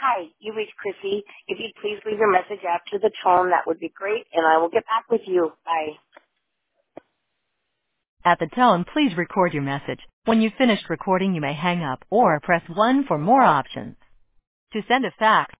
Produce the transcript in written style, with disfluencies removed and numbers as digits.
Hi, you reached Chrissy. If you'd please leave your message after the tone, that would be great, and I will get back with you. Bye. At the tone, please record your message. When you've finished recording, you may hang up or press 1 for more options. To send a fax,